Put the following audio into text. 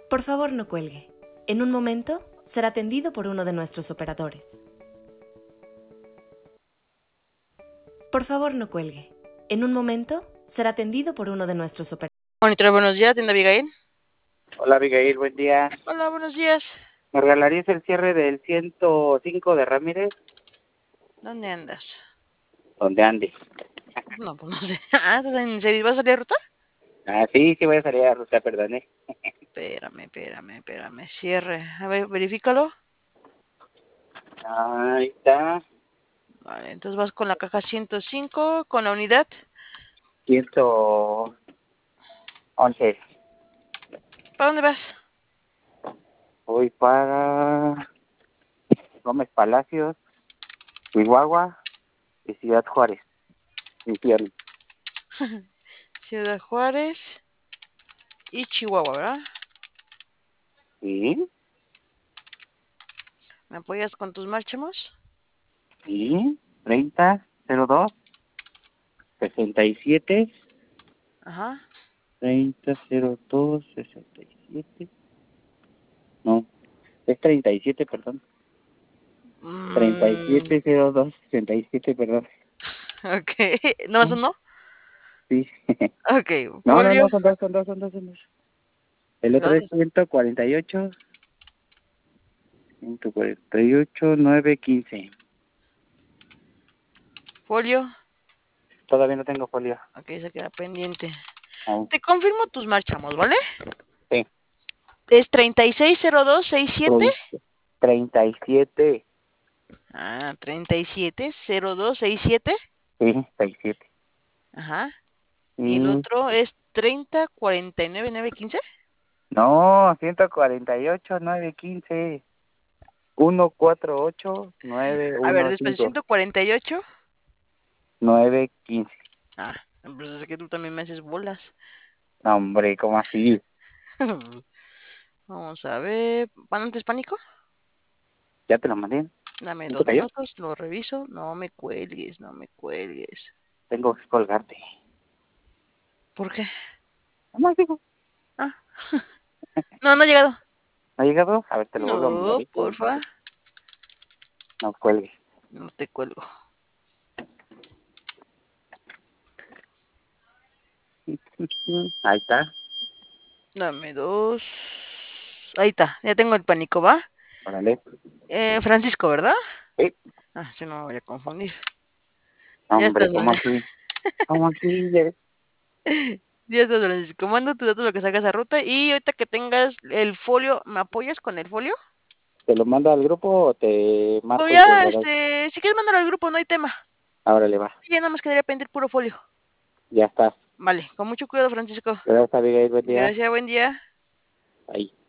Por favor, no cuelgue. En un momento será atendido por uno de nuestros operadores. Por favor, no cuelgue. En un momento será atendido por uno de nuestros operadores. Monitor, buenos días, tienda Abigail. Hola Abigail, buen día. Hola, buenos días. ¿Me regalarías el cierre del 105 de Ramírez? ¿Dónde andas? ¿Dónde ande? No, pues no sé. Ah, ¿estás en serio? ¿Vas a salir a ruta? Ah, sí, voy a salir a ruta, perdón. Espérame. Cierre. A ver, verifícalo. Ahí está, Vale, entonces vas con la caja 105, con la unidad. 111. ¿Para dónde vas? Voy para Gómez Palacios, Chihuahua y Ciudad Juárez. Infierno. Ciudad Juárez y Chihuahua, ¿verdad? ¿Sí? ¿Me apoyas con tus márchamos? ¿Sí? 3002 67 Ajá. 3002 67. No, es 37, perdón. Mm, 3702 67, perdón. ok. ¿No más uno? Sí. Ok. No, Folio. son dos. El otro es ¿Dónde? 148, 148, 915. Folio. Todavía no tengo folio. Ok, se queda pendiente. Aún. Te confirmo tus márchamos, ¿vale? Sí. Es 360267. 37. Ah, 370267. Sí, 67. Ajá. Y el Y otro es 3049915. no, 148, 915. 148, A ver, después 915. 148. 915. Ah, pues es que tú también me haces bolas. No, hombre, ¿cómo así? Vamos a ver. ¿Panantes pánico? ¿Ya te lo mandé? Dame ¿No te 2 cayó? minutos, lo reviso. No me cuelgues, no me cuelgues. Tengo que colgarte. ¿Por qué? Nomás digo, Ah. No, no ha llegado. ¿no ha llegado? A ver, te lo vuelvo a mandar. No, porfa. No cuelgues. No te cuelgo. Ahí está. Dame 2. Ahí está, ya tengo el pánico, ¿va? Órale. Francisco, ¿verdad? Sí. Ah, si no me voy a confundir. Ya Hombre, estás, ¿cómo así? ¿Cómo así? ya estás, Francisco. Mando tus datos lo que salga esa ruta. Y ahorita que tengas el folio, ¿me apoyas con el folio? ¿Te lo mando al grupo o te Pues marco y te ya, lo doy? si quieres mandar al grupo, no hay tema. Órale, va. Ya nada más quedaría pendiente puro folio. Ya está. Vale, con mucho cuidado, Francisco. Gracias, Abigail. Buen día. Gracias, buen día. Ahí.